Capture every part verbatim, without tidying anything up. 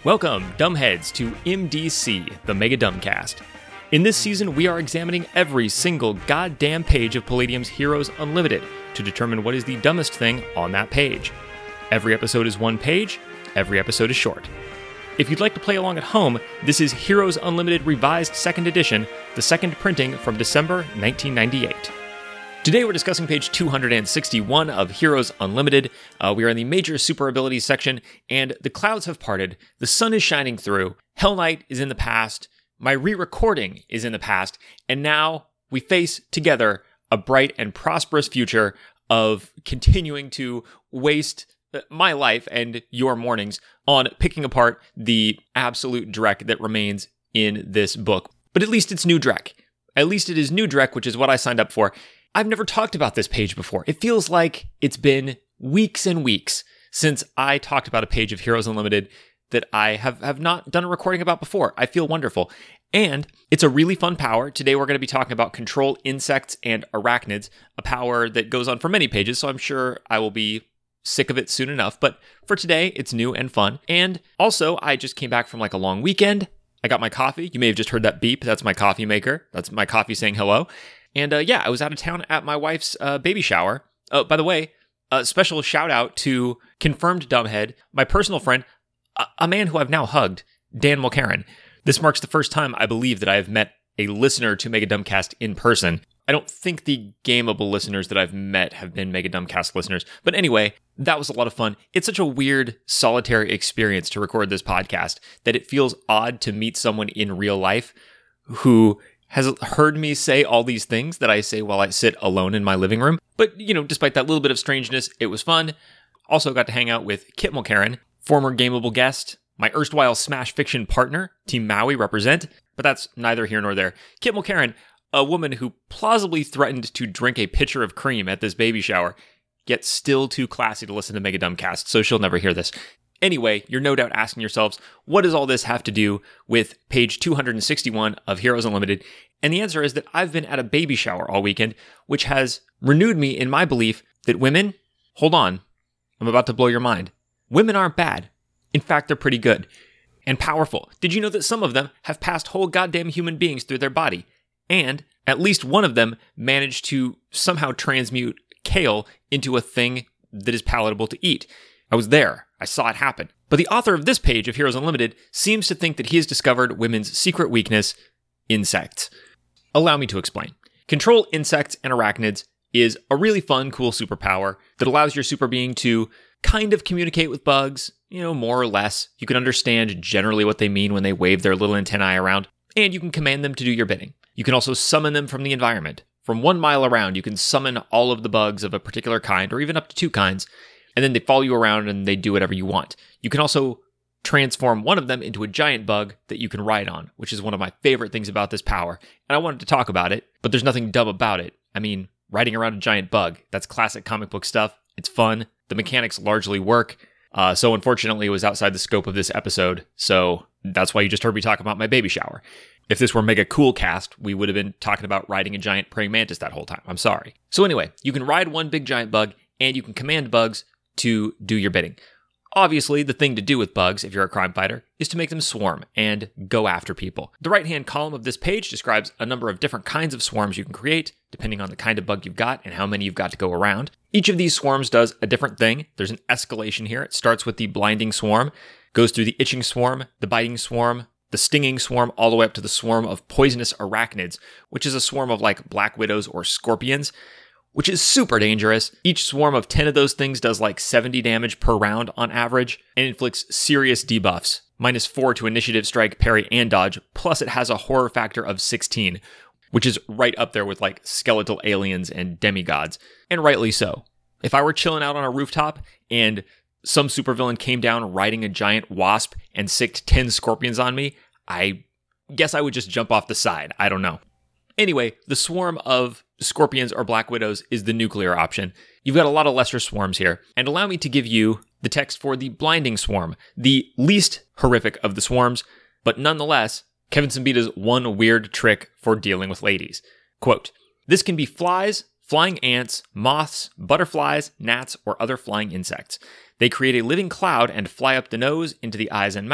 Welcome, dumbheads, to M D C, the Mega Dumbcast. In this season, we are examining every single goddamn page of Palladium's Heroes Unlimited to determine what is the dumbest thing on that page. Every episode is one page, every episode is short. If you'd like to play along at home, this is Heroes Unlimited Revised second Edition, the second printing from December nineteen ninety-eight. Today we're discussing page two hundred sixty-one of Heroes Unlimited. Uh, we are in the major super abilities section, and the clouds have parted, the sun is shining through, Hell Knight is in the past, my re-recording is in the past, and now we face together a bright and prosperous future of continuing to waste my life and your mornings on picking apart the absolute dreck that remains in this book. But at least it's new dreck. At least it is new dreck, which is what I signed up for. I've never talked about this page before. It feels like it's been weeks and weeks since I talked about a page of Heroes Unlimited that I have, have not done a recording about before. I feel wonderful. And it's a really fun power. Today we're going to be talking about Control Insects and Arachnids, a power that goes on for many pages, so I'm sure I will be sick of it soon enough. But for today, it's new and fun. And also, I just came back from like a long weekend. I got my coffee. You may have just heard that beep. That's my coffee maker. That's my coffee saying hello. And uh, yeah, I was out of town at my wife's uh, baby shower. Oh, by the way, a special shout out to Confirmed Dumbhead, my personal friend, a, a man who I've now hugged, Dan Mulcairn. This marks the first time I believe that I have met a listener to Mega Dumbcast in person. I don't think the gameable listeners that I've met have been Mega Dumbcast listeners. But anyway, that was a lot of fun. It's such a weird, solitary experience to record this podcast that it feels odd to meet someone in real life who has heard me say all these things that I say while I sit alone in my living room. But, you know, despite that little bit of strangeness, it was fun. Also got to hang out with Kit Mulcairn, former gameable guest, my erstwhile Smash Fiction partner, Team Maui represent. But that's neither here nor there. Kit Mulcairn, a woman who plausibly threatened to drink a pitcher of cream at this baby shower, yet still too classy to listen to Mega Dumbcast, so she'll never hear this. Anyway, you're no doubt asking yourselves, what does all this have to do with page two hundred sixty-one of Heroes Unlimited? And the answer is that I've been at a baby shower all weekend, which has renewed me in my belief that women, hold on, I'm about to blow your mind. Women aren't bad. In fact, they're pretty good and powerful. Did you know that some of them have passed whole goddamn human beings through their body? And at least one of them managed to somehow transmute kale into a thing that is palatable to eat. I was there. I saw it happen. But the author of this page of Heroes Unlimited seems to think that he has discovered women's secret weakness, insects. Allow me to explain. Control Insects and Arachnids is a really fun, cool superpower that allows your super being to kind of communicate with bugs, you know, more or less. You can understand generally what they mean when they wave their little antennae around, and you can command them to do your bidding. You can also summon them from the environment. From one mile around, you can summon all of the bugs of a particular kind, or even up to two kinds, and then they follow you around and they do whatever you want. You can also transform one of them into a giant bug that you can ride on, which is one of my favorite things about this power. And I wanted to talk about it, but there's nothing dumb about it. I mean, riding around a giant bug, that's classic comic book stuff. It's fun. The mechanics largely work. Uh, so unfortunately, it was outside the scope of this episode. So that's why you just heard me talk about my baby shower. If this were Mega Cool Cast, we would have been talking about riding a giant praying mantis that whole time. I'm sorry. So anyway, you can ride one big giant bug, and you can command bugs to do your bidding. Obviously, the thing to do with bugs, if you're a crime fighter, is to make them swarm and go after people. The right-hand column of this page describes a number of different kinds of swarms you can create, depending on the kind of bug you've got and how many you've got to go around. Each of these swarms does a different thing. There's an escalation here. It starts with the blinding swarm, goes through the itching swarm, the biting swarm, the stinging swarm, all the way up to the swarm of poisonous arachnids, which is a swarm of like black widows or scorpions, which is super dangerous. Each swarm of ten of those things does like seventy damage per round on average and inflicts serious debuffs. Minus four to initiative, strike, parry, and dodge. Plus it has a horror factor of sixteen, which is right up there with like skeletal aliens and demigods. And rightly so. If I were chilling out on a rooftop and some supervillain came down riding a giant wasp and sicked ten scorpions on me, I guess I would just jump off the side. I don't know. Anyway, the swarm of scorpions or black widows is the nuclear option. You've got a lot of lesser swarms here. And allow me to give you the text for the blinding swarm, the least horrific of the swarms, but nonetheless, Kevin Siembieta's one weird trick for dealing with ladies. Quote, "This can be flies, flying ants, moths, butterflies, gnats, or other flying insects. They create a living cloud and fly up the nose, into the eyes and mouth,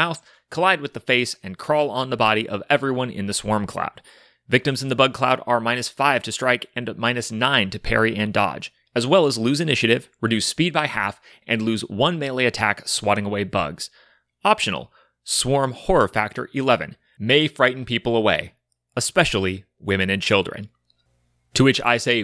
collide with the face, and crawl on the body of everyone in the swarm cloud. Victims in the bug cloud are minus five to strike and minus nine to parry and dodge, as well as lose initiative, reduce speed by half, and lose one melee attack swatting away bugs. Optional, Swarm Horror Factor eleven, may frighten people away, especially women and children. To which I say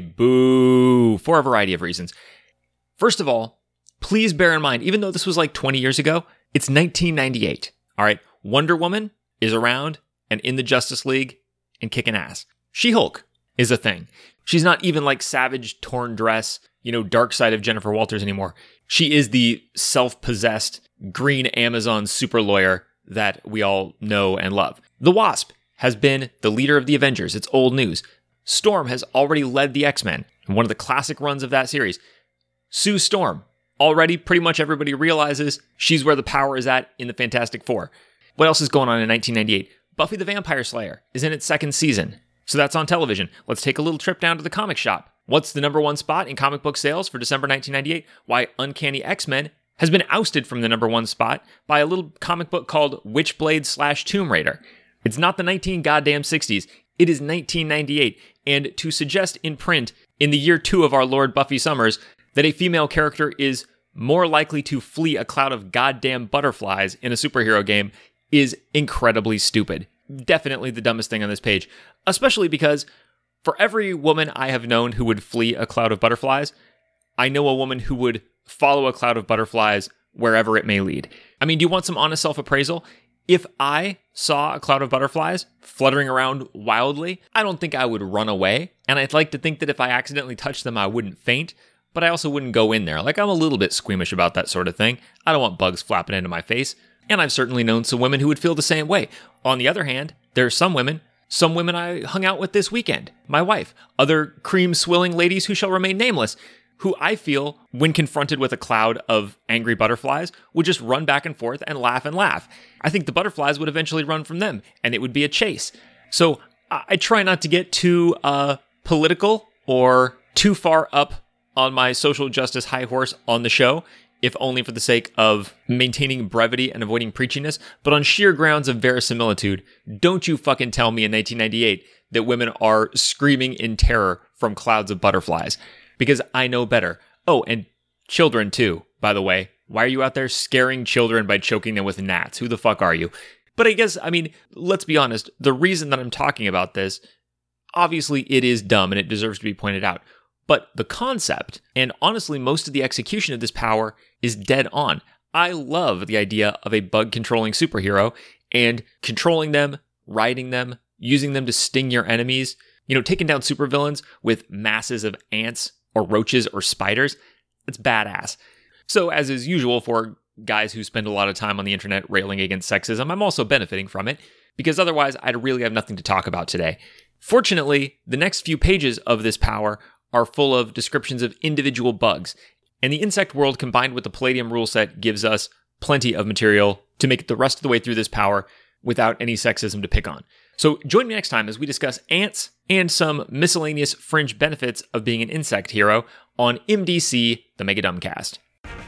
boo for a variety of reasons. First of all, please bear in mind, even though this was like twenty years ago, it's nineteen ninety-eight. All right, Wonder Woman is around and in the Justice League and kicking ass. She-Hulk is a thing. She's not even like savage, torn dress, you know, dark side of Jennifer Walters anymore. She is the self-possessed green Amazon super lawyer that we all know and love. The Wasp has been the leader of the Avengers. It's old news. Storm has already led the X-Men in one of the classic runs of that series. Sue Storm. Already, pretty much everybody realizes she's where the power is at in the Fantastic Four. What else is going on in nineteen ninety-eight? Buffy the Vampire Slayer is in its second season. So that's on television. Let's take a little trip down to the comic shop. What's the number one spot in comic book sales for December nineteen ninety-eight? Why, Uncanny X-Men has been ousted from the number one spot by a little comic book called Witchblade slash Tomb Raider. It's not the nineteen goddamn sixties. It is nineteen ninety-eight. And to suggest in print, in the year two of our Lord Buffy Summers, that a female character is more likely to flee a cloud of goddamn butterflies in a superhero game is incredibly stupid. Definitely the dumbest thing on this page, especially because for every woman I have known who would flee a cloud of butterflies, I know a woman who would follow a cloud of butterflies wherever it may lead. I mean, do you want some honest self-appraisal? If I saw a cloud of butterflies fluttering around wildly, I don't think I would run away. And I'd like to think that if I accidentally touched them, I wouldn't faint, but I also wouldn't go in there. Like, I'm a little bit squeamish about that sort of thing. I don't want bugs flapping into my face. And I've certainly known some women who would feel the same way. On the other hand, there are some women, some women I hung out with this weekend, my wife, other cream-swilling ladies who shall remain nameless, who I feel, when confronted with a cloud of angry butterflies, would just run back and forth and laugh and laugh. I think the butterflies would eventually run from them, and it would be a chase. So I try not to get too uh, political or too far up on my social justice high horse on the show, if only for the sake of maintaining brevity and avoiding preachiness. But on sheer grounds of verisimilitude, don't you fucking tell me in nineteen ninety-eight that women are screaming in terror from clouds of butterflies. Because I know better. Oh, and children too, by the way. Why are you out there scaring children by choking them with gnats? Who the fuck are you? But I guess, I mean, let's be honest. The reason that I'm talking about this, obviously it is dumb and it deserves to be pointed out. But the concept, and honestly most of the execution of this power, is dead on. I love the idea of a bug-controlling superhero and controlling them, riding them, using them to sting your enemies, you know, taking down supervillains with masses of ants or roaches or spiders. It's badass. So as is usual for guys who spend a lot of time on the internet railing against sexism, I'm also benefiting from it, because otherwise I'd really have nothing to talk about today. Fortunately, the next few pages of this power are full of descriptions of individual bugs, and the insect world combined with the Palladium rule set gives us plenty of material to make it the rest of the way through this power without any sexism to pick on. So join me next time as we discuss ants and some miscellaneous fringe benefits of being an insect hero on M D C, the Mega Dumbcast.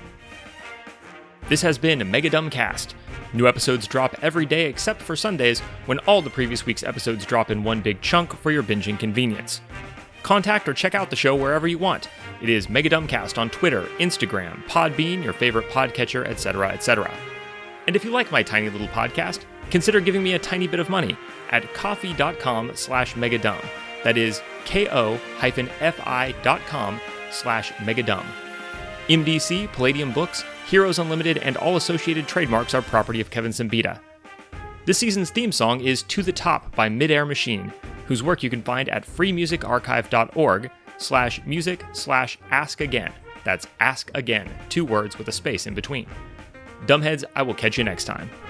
This has been Mega Dumbcast. New episodes drop every day except for Sundays, when all the previous week's episodes drop in one big chunk for your binging convenience. Contact or check out the show wherever you want. It is Mega Dumbcast on Twitter, Instagram, Podbean, your favorite podcatcher, et cetera, et cetera. And if you like my tiny little podcast, consider giving me a tiny bit of money at ko-fi.com slash megadumb. That is ko-fi.com slash megadumb. M D C, Palladium Books, Heroes Unlimited, and all associated trademarks are property of Kevin Simbita. This season's theme song is To the Top by Midair Machine, whose work you can find at freemusicarchive.org slash music slash ask again. That's ask again, two words with a space in between. Dumbheads, I will catch you next time.